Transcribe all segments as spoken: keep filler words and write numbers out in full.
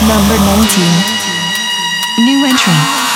Number nineteen. New entry.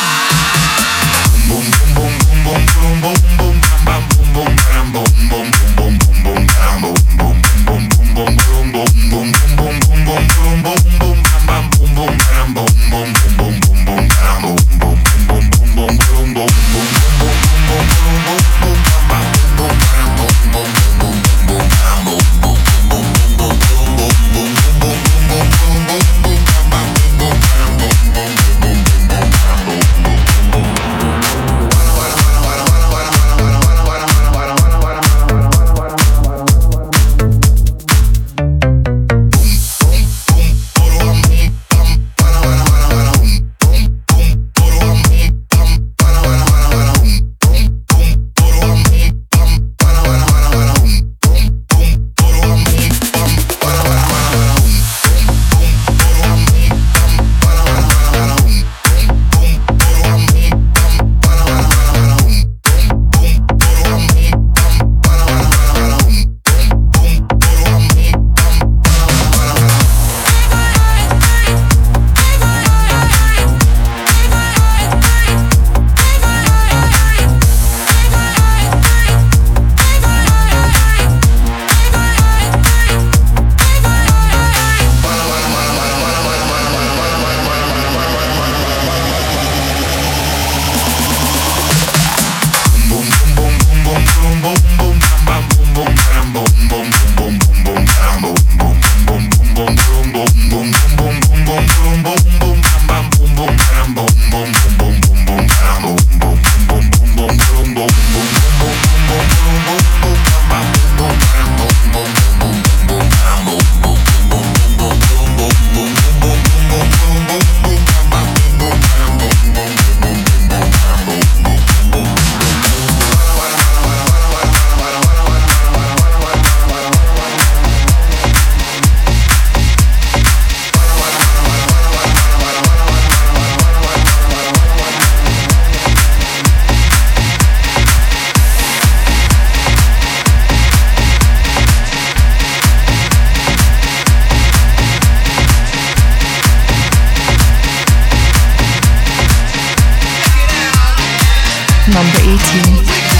Number eighteen.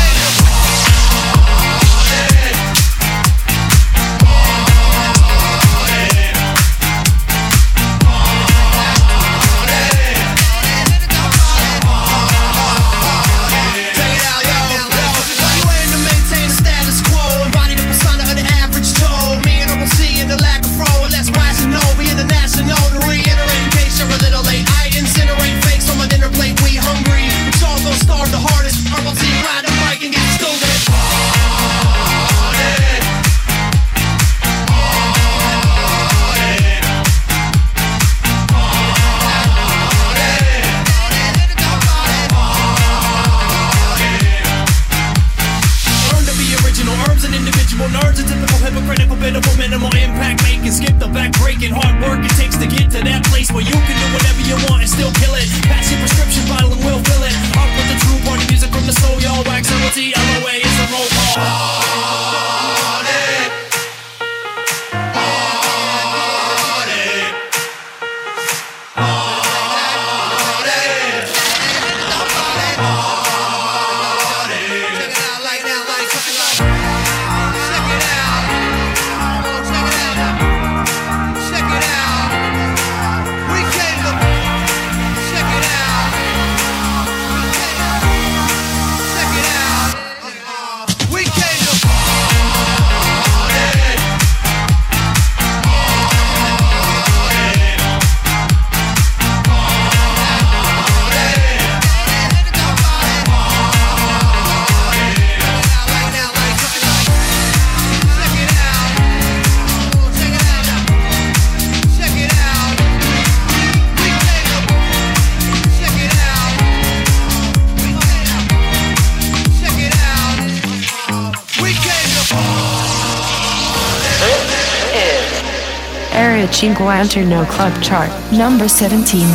Area cinquanta No Club Chart, number seventeen.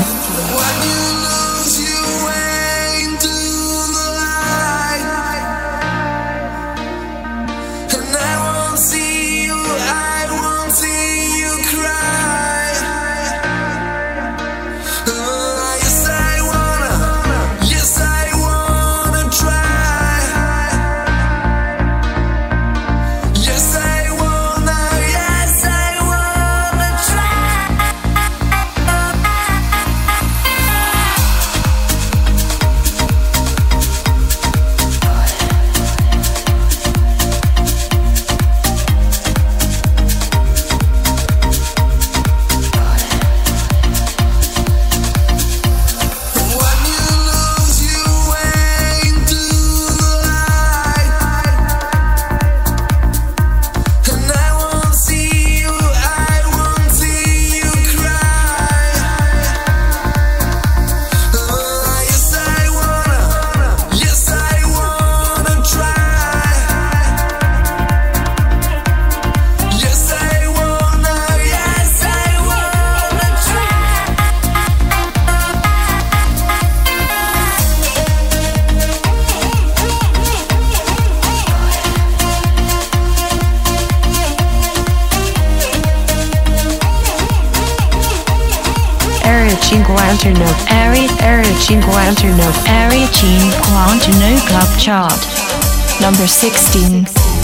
cinquantano, Area, Area cinquantano, Area cinquantano Club Chart. Number sixteen.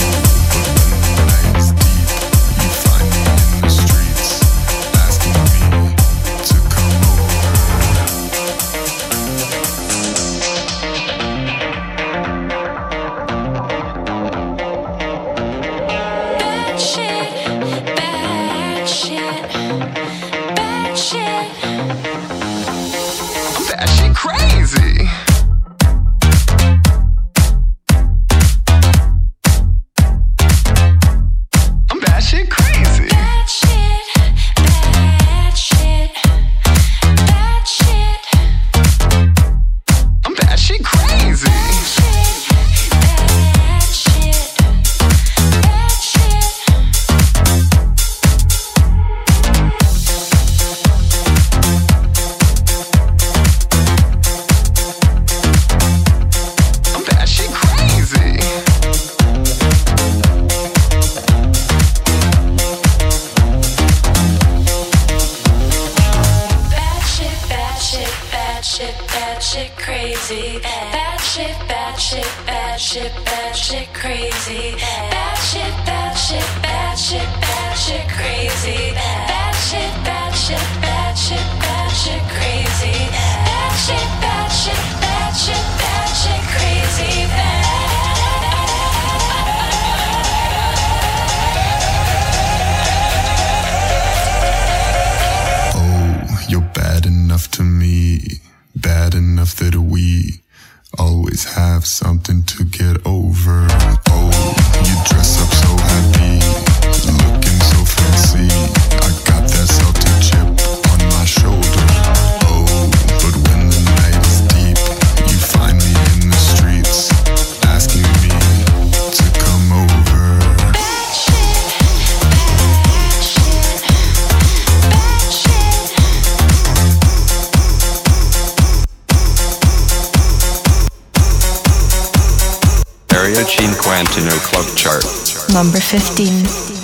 Cinquantano Club Chart. Number fifteen.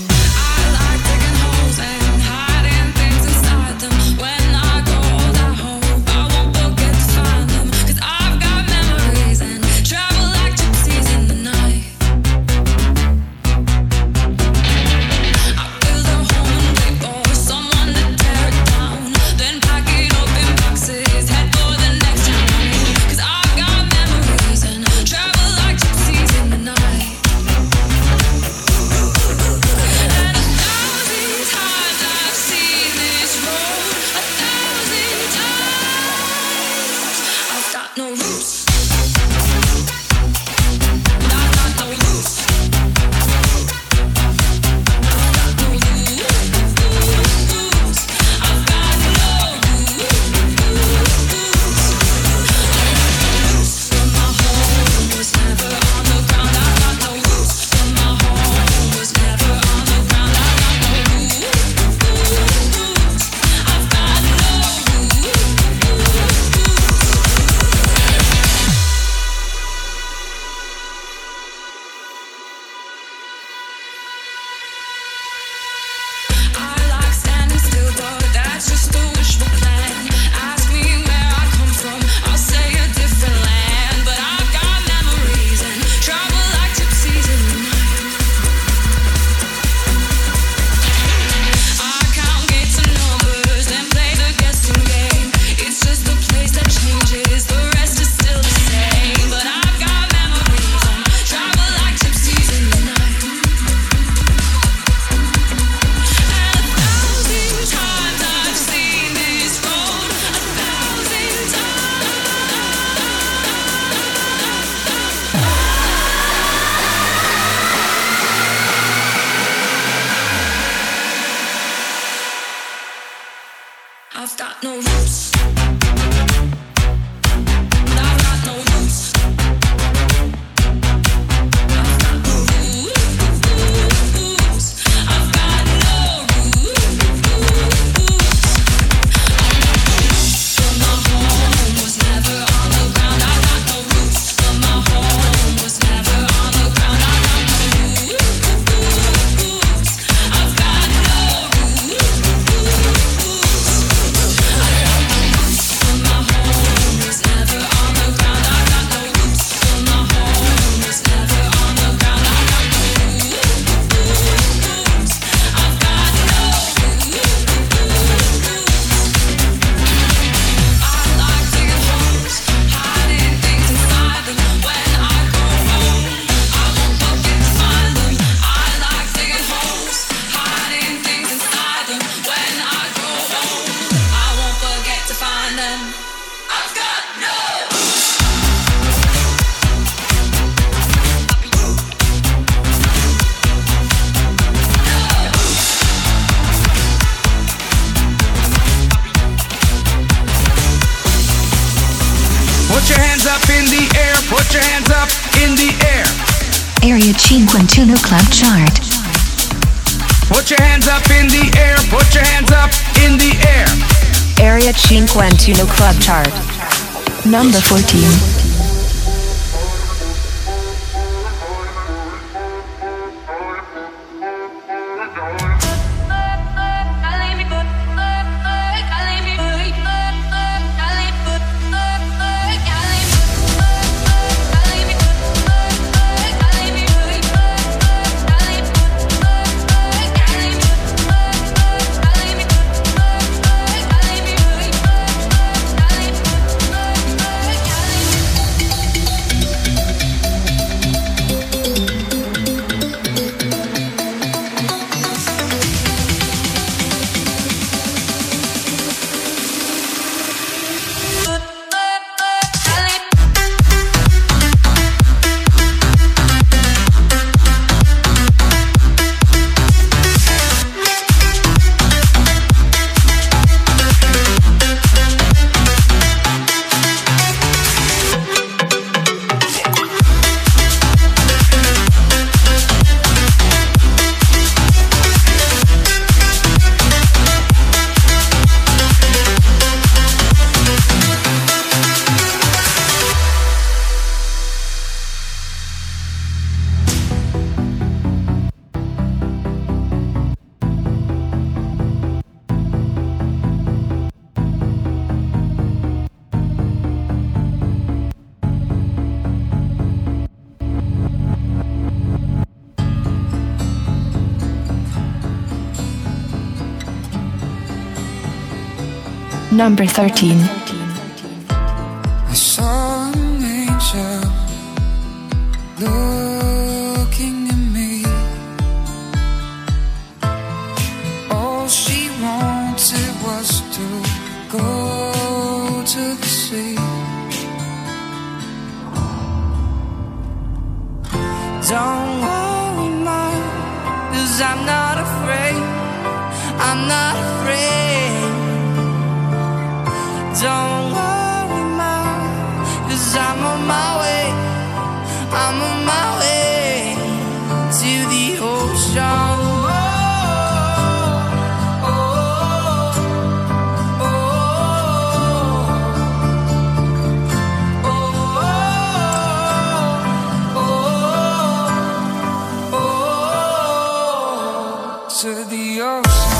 I've got no roots. We'll be right back. Put your hands up in the air, put your hands up in the air. Area cinquantuno Club Chart. Put your hands up in the air, put your hands up in the air. Area cinquantuno Club Chart. Number fourteen. Number thirteen. I saw an angel looking at me. All she wanted was to go to the sea. Don't worry, Mom, 'cause I'm not afraid. I'm not afraid. Don't worry, Mom, 'cause I'm on my way. I'm on my way to the ocean. To the ocean.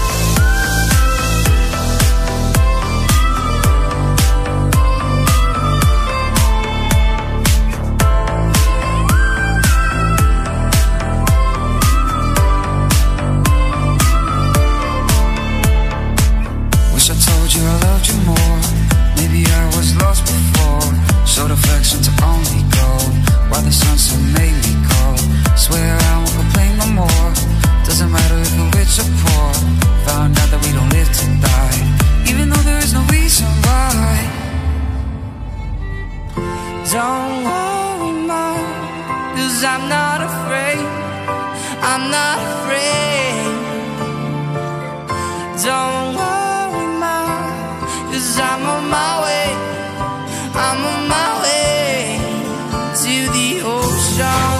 Wish I told you I loved you more. Maybe I was lost before. Showed affection to only go while the sunset made me cold. Swear I won't complain no more. Doesn't matter if we're rich or poor. Found out that we don't live to die, even though there is no reason why. Don't worry, Mom, 'cause I'm not afraid. I'm not afraid. Don't worry, Mom, 'cause I'm on my way. I'm on my way to the ocean.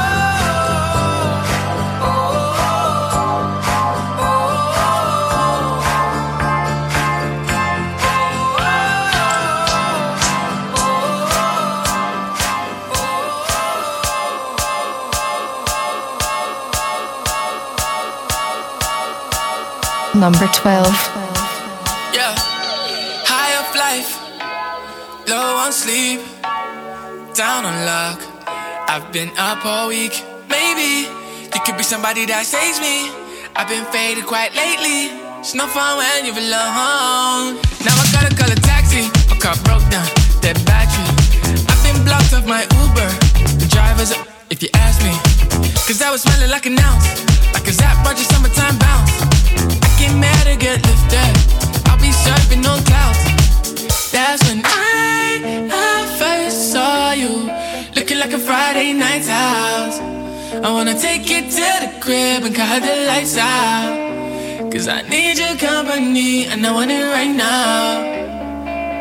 Number twelve. Yeah, high up life, low on sleep, down on luck. I've been up all week. Maybe you could be somebody that saves me. I've been faded quite lately. It's no fun when you're alone. Now I gotta call a taxi. My car broke down, dead battery. I've been blocked off my Uber. The driver's up, if you ask me. 'Cause I was smelling like an ounce, like a Zap Roger summertime bounce. I get mad or get lifted. I'll be surfing on clouds. That's when I, I first saw you, looking like a Friday night's house. I wanna take you to the crib and cut the lights out. 'Cause I need your company and I want it right now.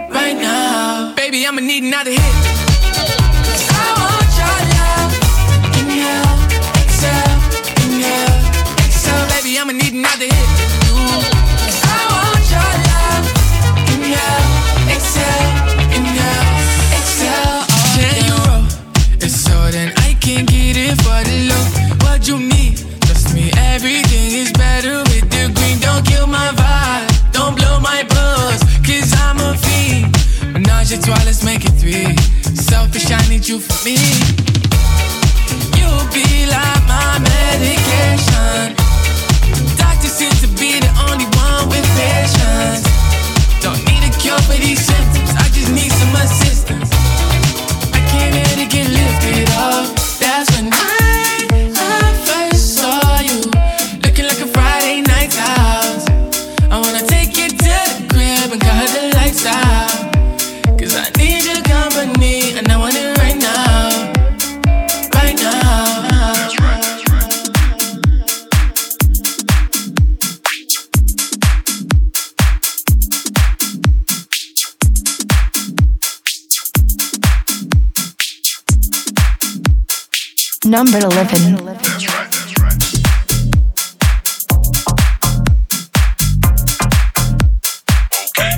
right now. Baby, I'ma need another hit. 'Cause I want your love. Inhale, exhale, inhale, exhale. Baby, I'ma need another hit. Ooh. 'Cause I want your love. Inhale, exhale, inhale, exhale. Oh, can you roll? It's so then I can get it for the low. What you need? Trust me, everything is better with the green. Don't kill my vibe, don't blow my buzz, 'cause I'm a fiend. Menage a trois, let's make it three. Selfish, I need you for me. You'll be like my medication. Doctor seems to be the only one with patience. Don't need a cure for these symptoms, I just need some assistance. I came here to get lifted up. That's when I, I first saw you, looking like a Friday night house. I wanna take you to the crib and cut the lights out, 'cause I need your company and I want it right now. Right now. That's right, that's right. Number eleven. That's right, that's right. Okay.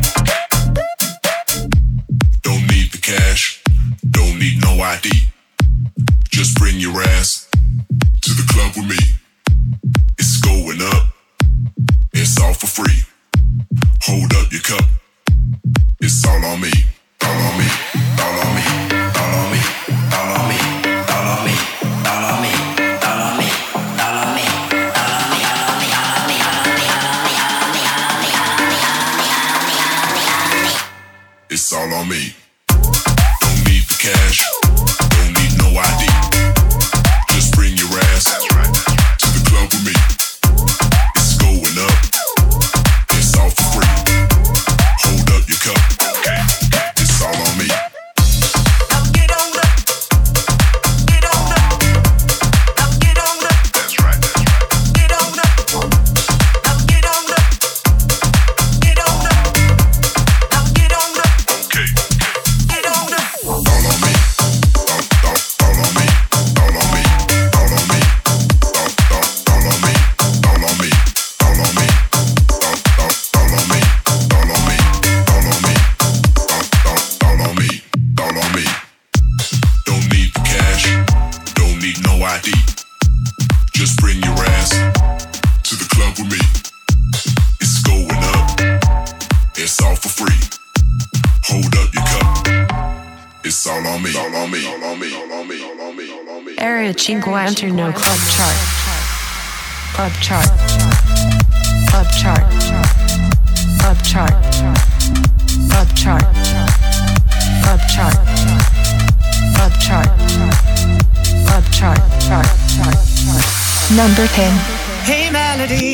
Don't need the cash, don't need no I D. Just bring your ass to the club with me. It's going up, it's all for free. Hold up your cup, it's all on me, all on me, all on me, all on me, all on me, all on me, all on me, all on me, all on me, all on me, all on me, all on me, all on me, all on me, all on me, all on me, all on me, all on me, all on me. It's all on me. Don't need the cash, don't need no I D. Just bring your ass to the club with me. It's going up, it's all for free. Hold up your cup, it's all on me. Now get on up, get on up, now get on up, That's right, that's right. get on up, now get on up, get on up, now get on up, Okay, get on up. all on me, all, all, all on me, all on me, all on me, all, all, all on me, all on me, all on me, all, all, all on me, all on me, all on me, all, all, all on me, all on me. Don't need the cash, don't need no I D. Just bring your ass to the club with me. It's going up, it's all for free. Hold up your cup, it's all on me, all on me, all on me, all on me, all on me, all on me. Area cinquantuno Club Chart. Club Chart. Club Chart. Club Chart. Club Chart. Club Chart. Club Chart. Club Chart. Chart. Chart. Chart. Number ten. Hey melody,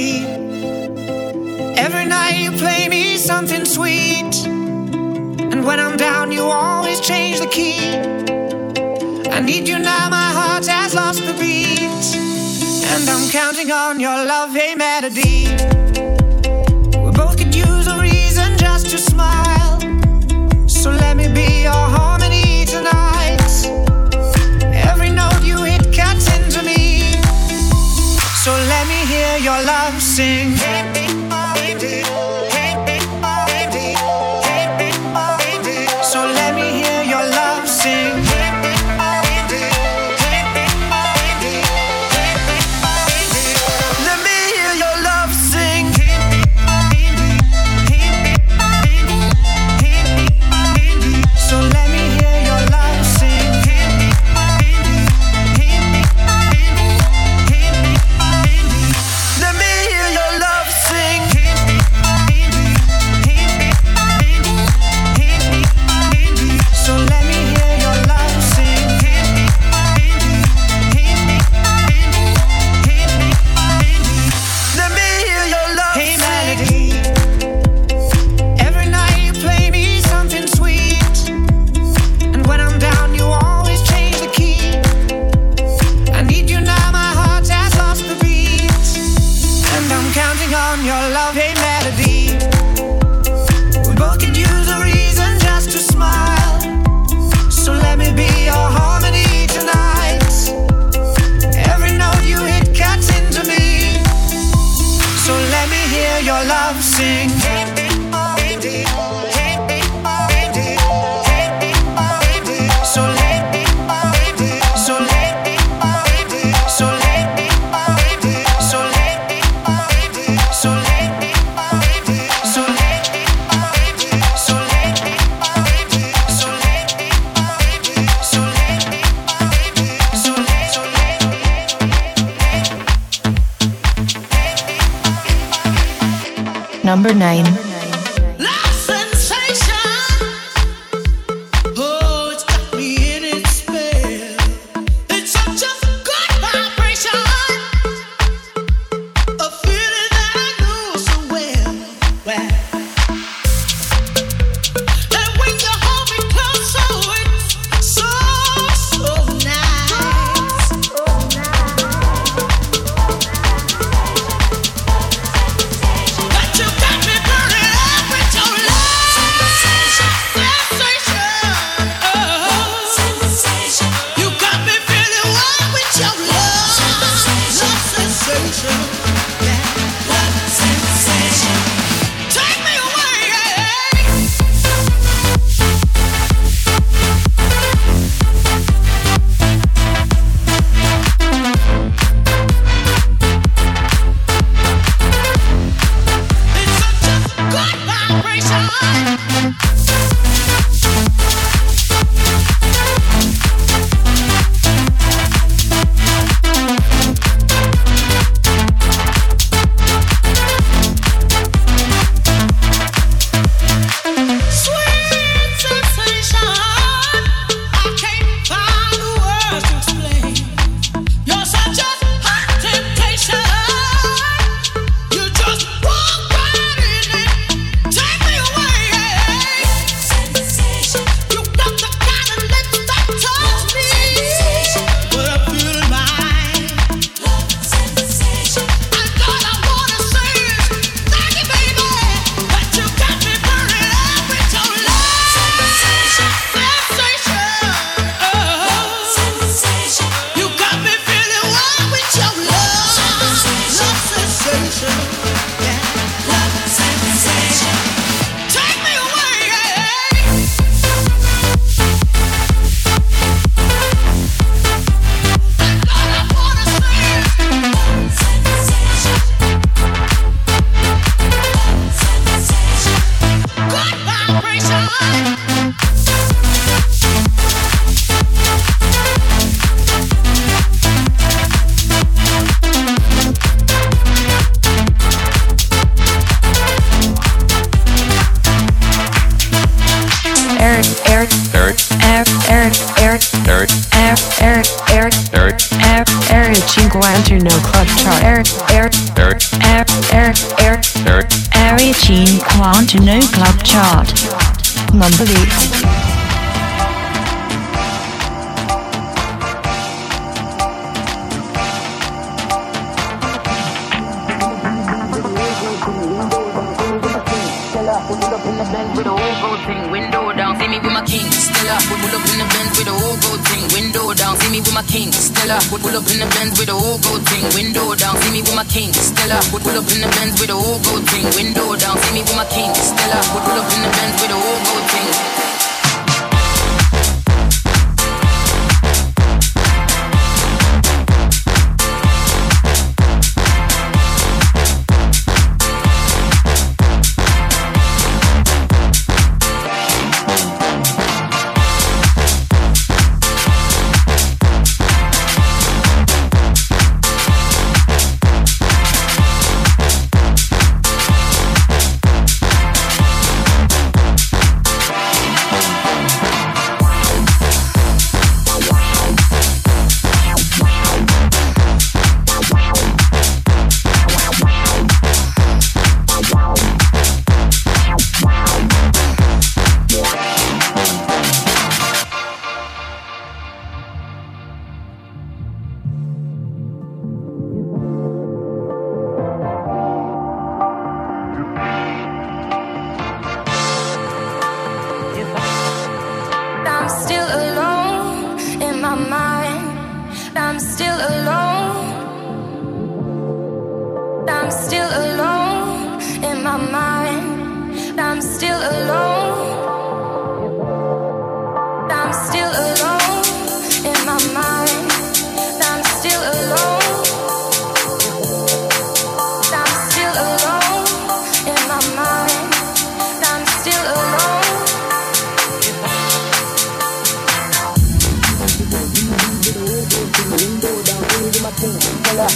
every night you play me something sweet, and when I'm down you always change the key. I need you now, my heart has lost the beat, and I'm counting on your love. Hey melody, we both could use a reason just to smile, so let me be your harmony tonight. Every note you hit cuts into me, so let me hear your love sing. So let me hear your love sing. Let me hear your love sing. your love sing. So let, so let, so let, so let, so let, so let, so let, so let, so let, so let. Number nine. Love sensation. Oh, it's got me in its spell. It's such a good vibration. A feeling that I know so well. Well. And when you hold me close, so it's so, so nice. But you got me burning up with your love sensation. Oh, you got me feeling wild with your love, love sensation. Yeah, love sensation. Take me away. It's such a good vibration. Sweet sensation. I can't find the words to explain. You're such a hot temptation. You just walk right in it. Take me away. You got the kind of lips that touch me. But I'm feeling mine. And all I wanna say is thank you, baby, that you got me burning up with your love sensation. Oh, you got me feeling wild with your love, love sensation. Yeah, love sensation. Take me away. And all I wanna say is good vibration. Eric, Eric, Eric, Eric, Eric, Eric, Eric, Eric, Eric, Eric, Eric, Eric, Eric, cinquantuno Club Chart. Eric, Eric, Eric, Eric, Eric, Eric, Eric, Eric, cinquantuno Club Chart. Number eight. Pull up in the Benz with a whole gold thing, window down, see me with my king. Stella, pull up in the Benz with a whole gold thing, window down, see me with my king. Stella, pull up in the Benz with a whole gold thing, window down, see me with my king. Stella, pull up in the Benz with a whole gold thing, window down, see me with my king. Stella, pull up in the Benz with a whole gold thing.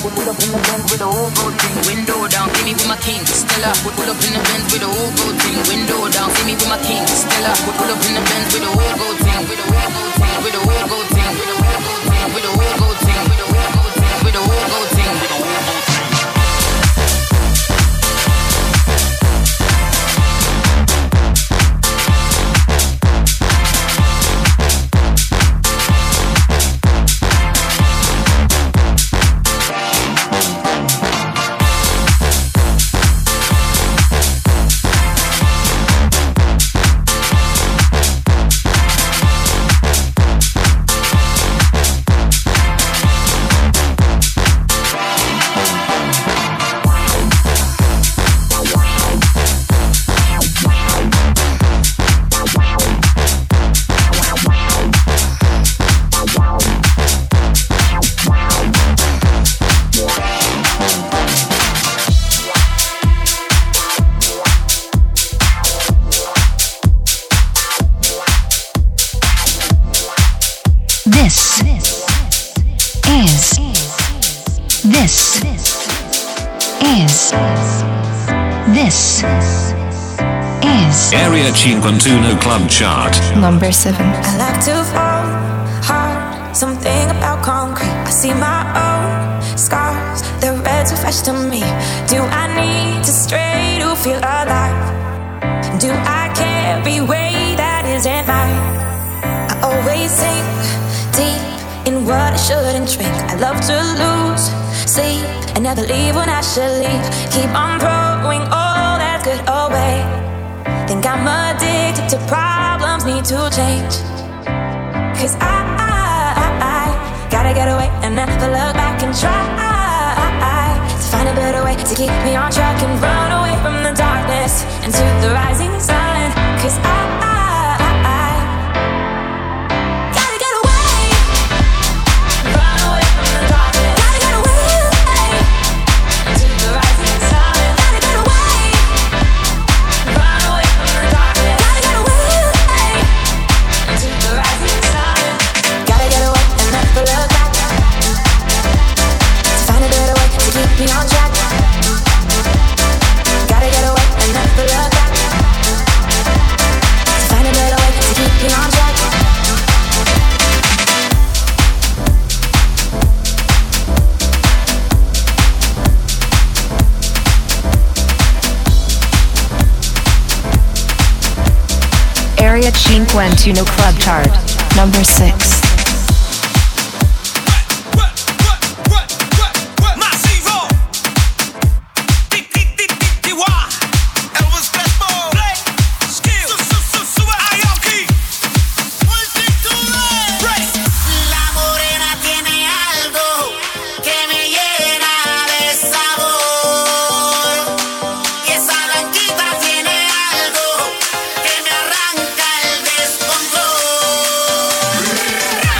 Pull up in the Benz with a whole gold thing, window down. See me with my king, Stella. Pull up in the Benz with a whole gold thing, window down. See me with my king, Stella. Pull up in the Benz with a whole gold thing, with a whole gold thing, with a whole gold thing, with a whole gold thing, with a whole gold thing, with a whole gold thing, with a whole gold thing, with a whole gold thing. Area cinquantuno Club Chart. Number seven. I like to fall hard, something about concrete. I see my own scars, the red too fresh to me. Do I need to stray to feel alive? Do I carry weight that isn't mine? I always sink deep in what I shouldn't drink. I love to lose sleep and never leave when I should leave. Keep on throwing all that good away. Think I'm addicted to problems, need to change. Cause I, I, I gotta get away and never look back and try to find a better way to keep me on track and run away from the darkness into the rising sun. Cause I, I, I gotta get away, run away from the darkness. Gotta get away into the rising sun. Gotta get away, run away from the darkness. Gotta get away into the rising sun. Gotta get away and never look back to find a better way to keep me on track. Gotta get away and never look back to find a better way to keep me on track. Area cinquantuno Club Chart. Number six. Arranca el descontrol.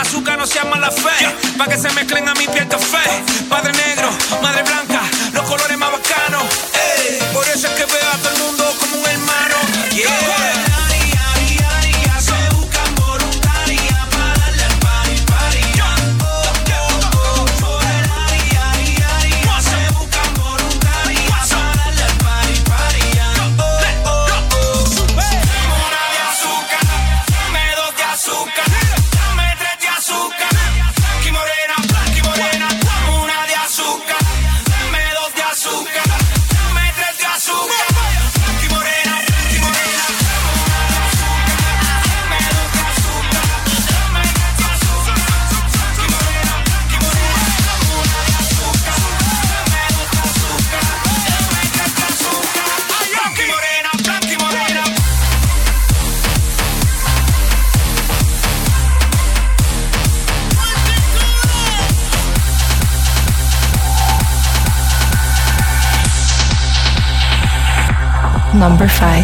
azúcar, no sea mala fe. Pa' que se mezclen a mi piel café. Padre negro, madre blanca, los colores más bacanos. Ey, por eso es que veo a todo el mundo como un hermano. Yeah. Number five.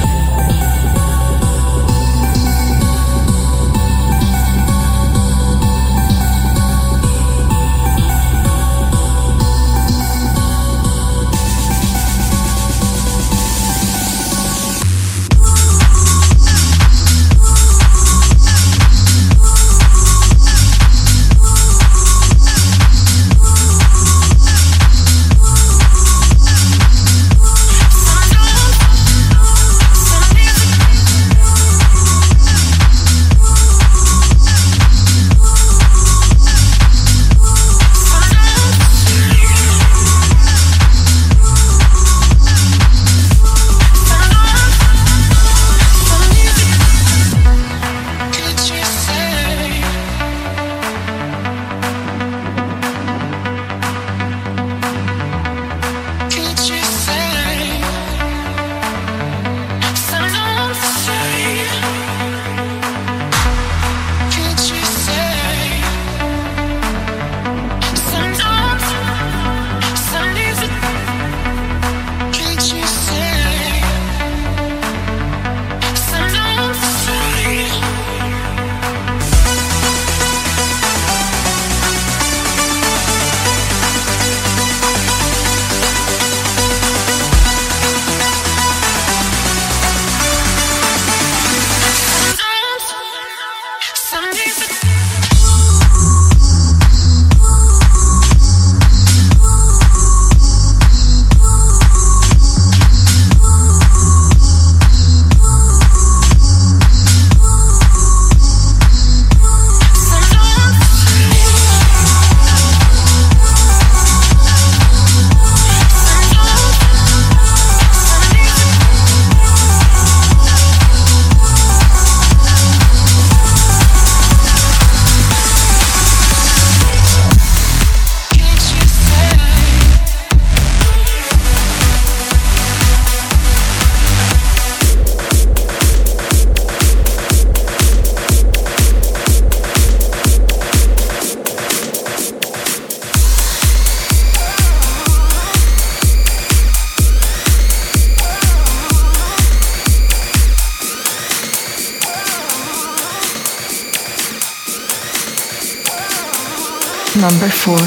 Number four.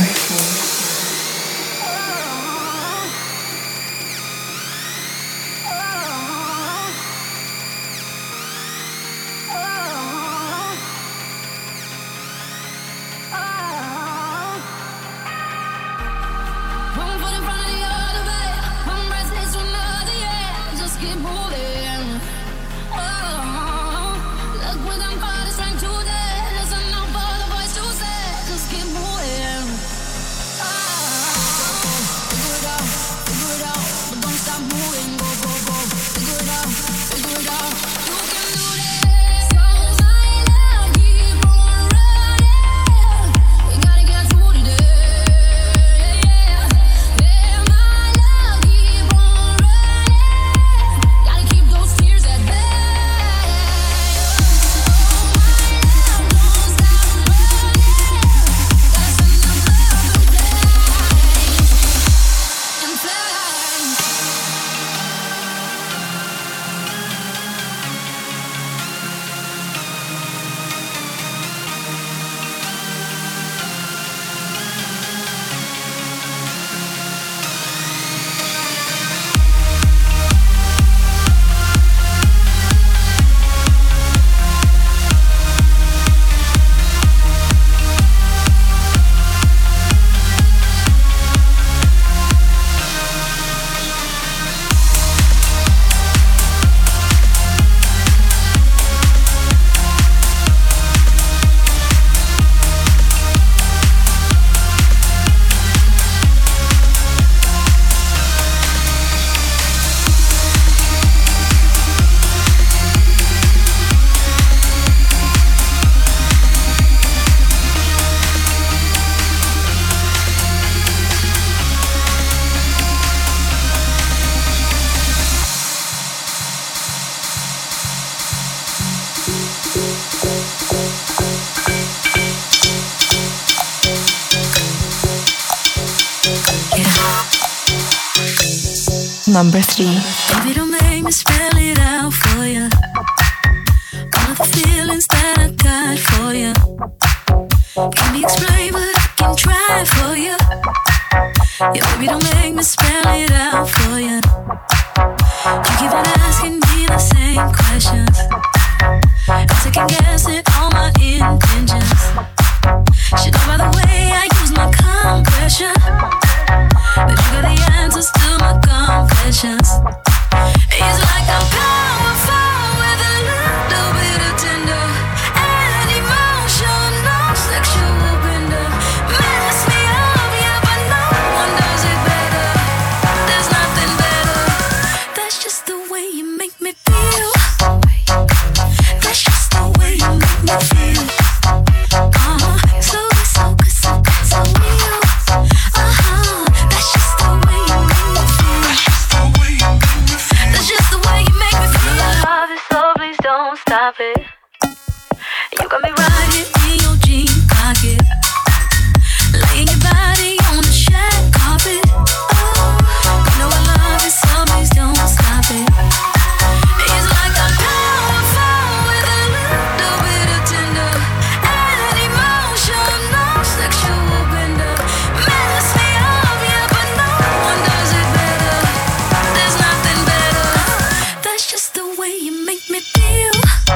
Number three. Baby, don't make me spell it out for you. All of the feelings that I got for you can't be explained, but I can try for you. Yeah, baby, don't make me spell it out for you. You keep on asking me the same questions. I'm second guessing all my intentions. Should know by the way I use my compression that you got the answers to my confessions. It's like I'm powerful with a little bit of tender and emotional sexual bender. Mess me up, yeah, but no one does it better. There's nothing better. That's just the way you make me feel. That's just the way you make me feel. Uh-huh, so good, so good, so good, so real. Uh-huh, that's just the way you make me feel. That's just the way you make me feel. That's just the way you make me feel. Love is so, please don't stop it. You got me right here in your jean pocket, laying your body on the shag carpet. Oh, you know I love it, so please don't stop it. It's like I'm powerful with a little bit of tender and emotional sexual bender. Mess me up, yeah, but no one does it better. There's nothing better. That's just the way you make me feel.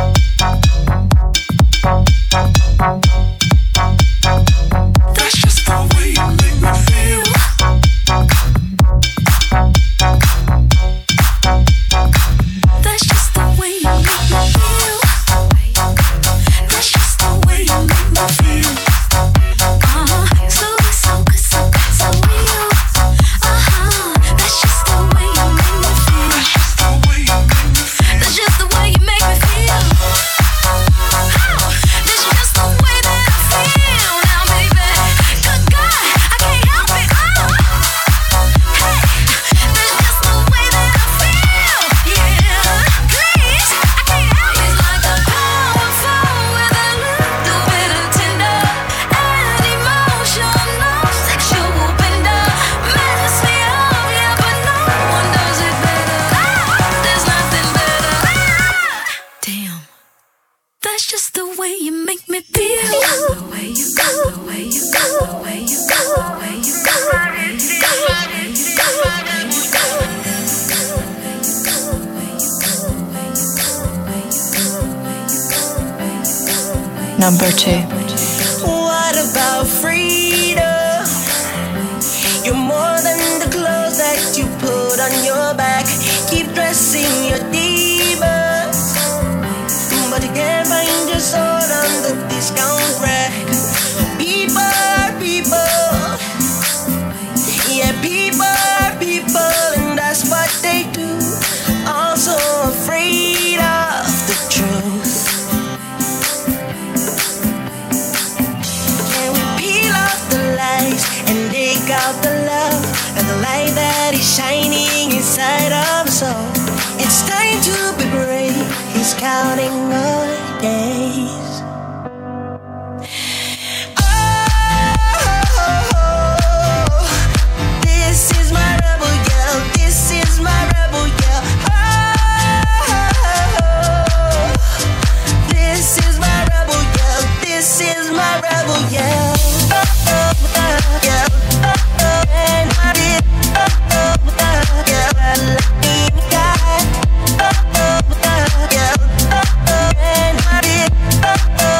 That's just the way you make me feel. That's just the way you make me feel. That's just the way you make me feel. Uh-huh, so good, so good, so good, so real. Uh-huh, that's just the way you make me feel. That's just the way you make me feel. Oh, that's just the way that I feel now, baby. Good God, I can't help it. Oh, hey, that's just the way that I feel. Yeah, please, I can't help it. It's like I'm powerful with a little bit of tender and emotional sexual bender. Mess me up, yeah, but no one does it better. There's nothing better. Damn. That's just the way you make me feel. The way you go, the way you go, the way you go, the way you go, the way you go, the way you go, the way you go, the way you go. Number two. What about freedom? You're more than the clothes that you put on your back. Keep dressing your demons, but you can't find your soul on the discount rack. People are people, yeah, people are people, and that's what they do. Also afraid of the truth. Can we peel off the lies and dig out the love and the light that is shining inside of us all? It's time to be brave. He's counting our days. Oh, this is my rebel yell. This is my rebel yell. Oh, this is my rebel yell. This is my rebel yell. Oh, oh, yeah. Oh, oh, and I did. Oh, oh, yeah. God. Oh, oh, yeah. Oh, oh, and I did. Oh, oh,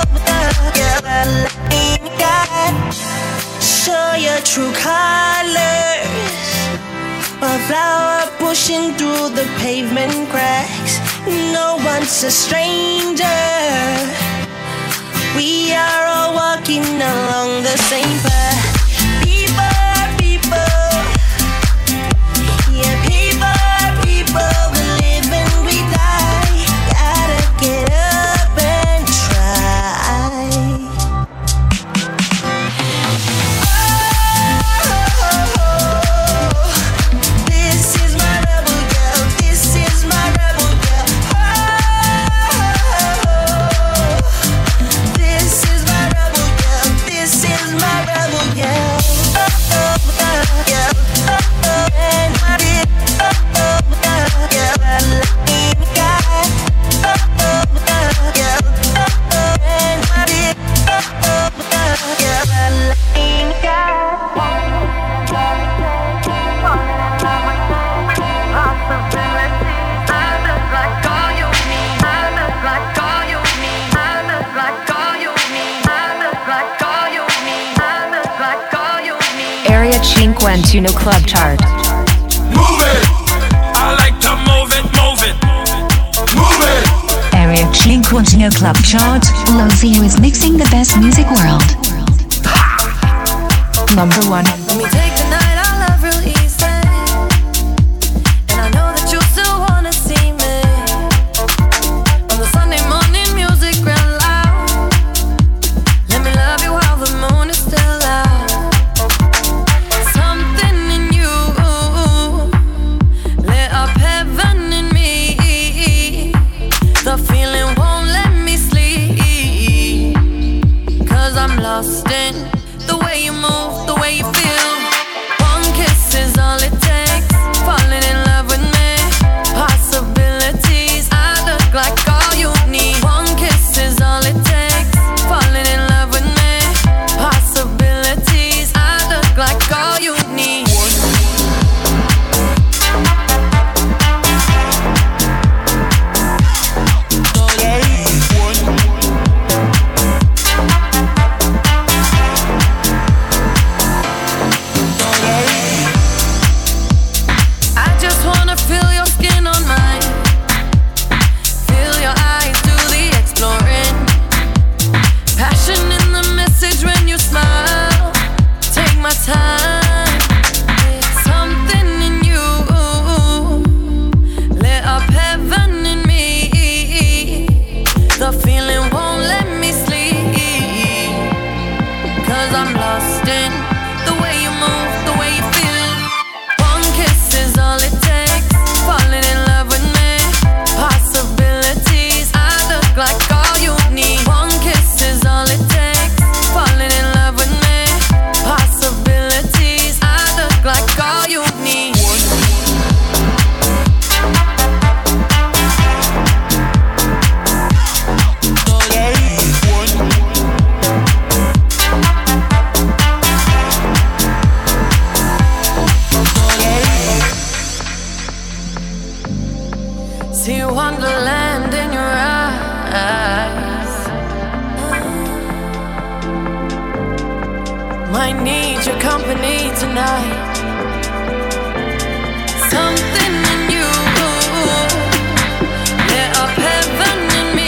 yeah. God. Show your true colors. A flower pushing through the pavement cracks. No one's a stranger. We are all walking along the same path. People are people. Yeah, people are people. We live and we die. Gotta get up and try. Oh, this is my rebel girl. This is my rebel girl. Oh, this is my rebel girl. This is my rebel cinquantuno Club Chart. Move it! I like to move it, move it. Move it! Area cinquantuno Club Chart. Lozio is mixing the best music world. Number one. Let me take the night I love real easy. And I know that you still wanna see me. On the Sunday morning music real loud. Let me love you while the moon is still out. Something in you lit up heaven in me. The feeling won't let me sleep. Cause I'm lost in the way you move, the way you feel. One kiss is all it takes. Falling in love with me. Possibilities, I look like all you need. One kiss is all it takes. Falling in love with me. Possibilities, I look like all you need. I just wanna feel your skin on mine. Feel your eyes do the exploring. Passion in the message when you smile. Take my time. Something in you lit up heaven in me. The feeling won't let me sleep. Cause I'm lost in the way you move, the way you feel. One kiss is all it takes. Falling in love with me. Possibilities, I look like all you need. One kiss is all it takes. Falling in love with me. Possibilities, I look like all you need. See wonderland in your eyes. Might need your company tonight. Something in you lit up heaven in me.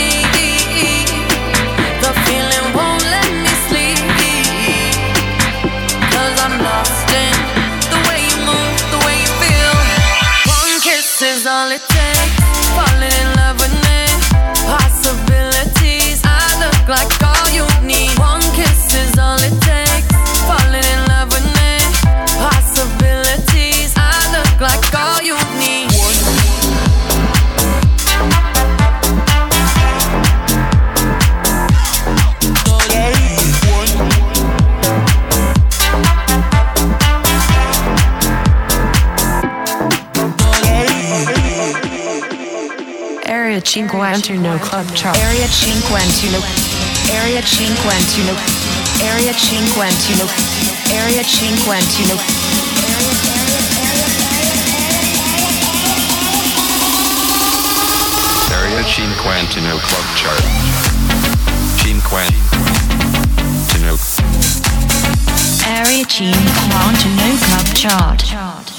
The feeling won't let me sleep. Cause I'm lost in the way you move, the way you feel. One kiss is all it takes. Falling in love with me. Possibilities, I look like all you need. One kiss is all it takes. Falling in love with me. Possibilities, I look like all you need. Area cinquantuno Club Chart. Area cinquantuno. Area cinquantuno. Area cinquantuno. Area cinquantuno. Area cinquantuno Club Chart. Cinquantuno. Area cinquantuno Club Chart.